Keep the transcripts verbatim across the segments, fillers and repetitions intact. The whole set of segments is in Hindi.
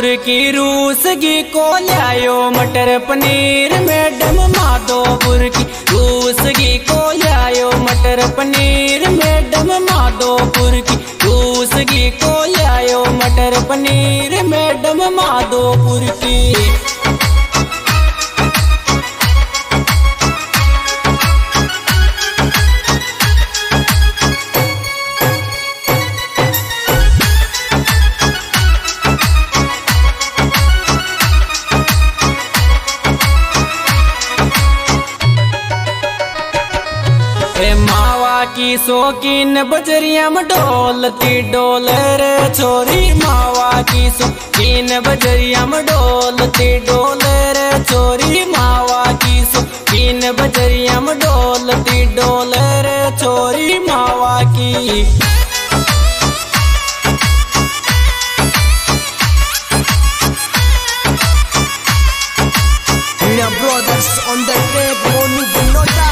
माधोपुर की रूसगी को लायो मटर पनीर मैडम, माधोपुर की रूसगी को लायो मटर पनीर मैडम, माधोपुर की रूसगी को लायो मटर पनीर मैडम, माधोपुर की। मावा की शौकीन बजरिया में डोलती डोलर छोरी, मावा की शौकीन बजरिया में डोलती डोलर छोरी, मावा की शौकीन बजरिया में डोलती डोलर छोरी, मावा की। Mina brothers on the track, Monu Binota.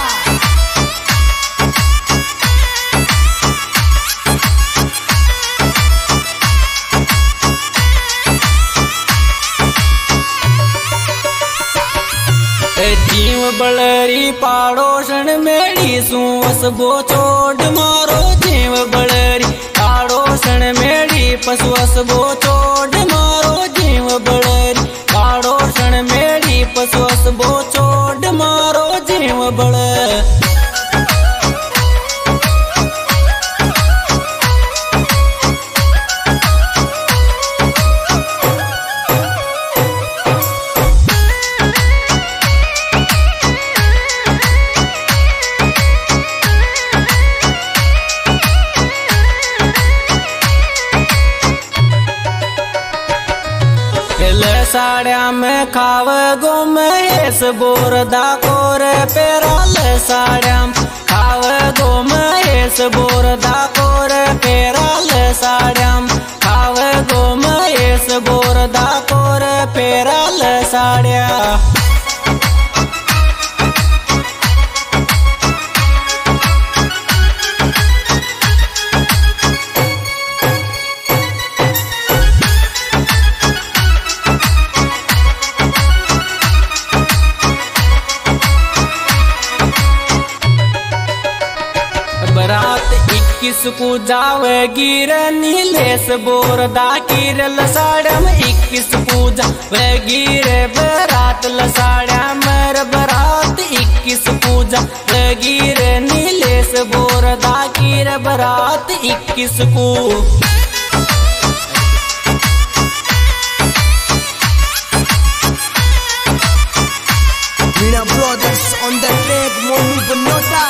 जीव बलरी पाड़ोसन मेरी सुवस गो चोड मारो, जीव बलरी पाड़ोसन मेरी पशुवस गो चोड मारो, जीव बलरी पाड़ोसन मेरी पशुवस गो चोड मारो, जीव बल। साड़िया में खाव गो महेश बोरदा कोर पेराल, साड़िया में खाव गो महेश बोरदा कोर पेराल, साड़िया में खाव गो महेश बोरदा कोर पेराल साड़िया। बरात इक्कीस को जावेगी रे नीलेश बोरदा की रे लसाड़म, इक्कीस को जावेगी रे बरात लसाड़ा मर बरात, इक्कीस को जावेगी रे नीलेश बोरदा की रे बरात इक्कीस को। Mina brothers on the track, Monu Binota.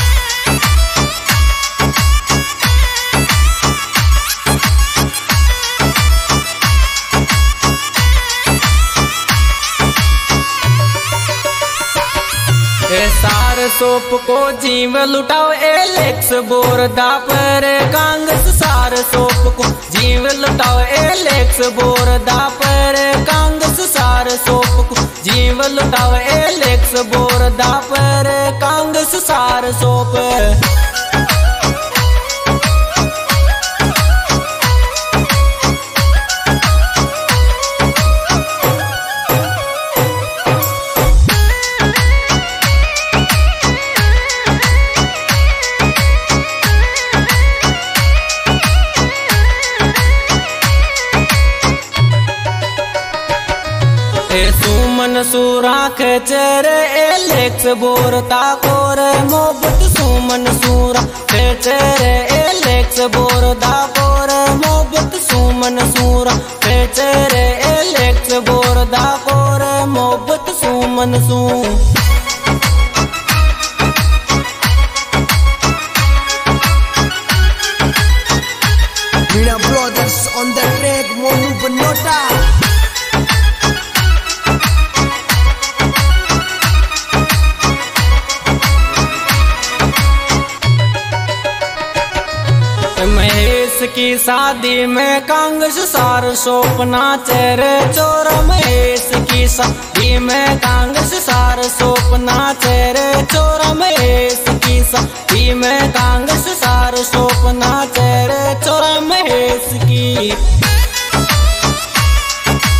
सार सोप को जीव लुटाओ एलेक्स बोरदा पर कांग्रेस, सार सोप को जीव लुटाओ एलेक्स बोरदा पर कांग्रेस, सार सोप को जीव लुटाओ एलेक्स बोरदा पर कांग्रेस, सार सोप। सुमन सूरा खेचर एलेक्स बोरता कोर मोहब्बत, सुमन सूरा खेचर एलेक्स बोरदा कोर मोहब्बत, सुमन सूरा खेचर एलेक्स बोरदा कोर मोहब्बत, सुमन सू। Mina brothers on the track, Monu Binota. Mahesh की शादी में कांग्रेस सार सोपना चेहरे चोर, महेश की शादी में कांग्रेस सार सोपना चेहरे चोर, महेश की शादी में कांग्रेस सार सोपना चेहरे चोर, महेश की।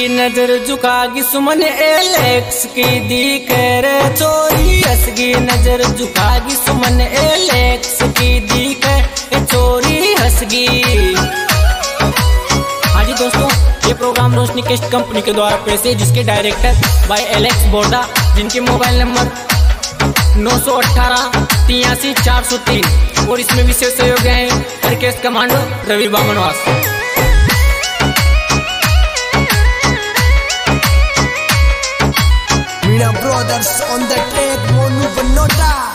नजर झुकागी सुमन एलेक्स की दी कर चोरी हंसगी नजर झुकागी सुमन एलेक्स की दी कर चोरी हंसगी। हाँ जी दोस्तों, ये प्रोग्राम रोशनी केस्ट कंपनी के द्वारा पेश है, जिसके डायरेक्टर बाय एलेक्स बोर्डा, जिनके मोबाइल नंबर नौ सौ अठारह तिरासी चार सौ तीन और इसमें विशेष सहयोग है Harkesh commando Ravi Bamanwas. Mina brothers on the track, Monu Banota.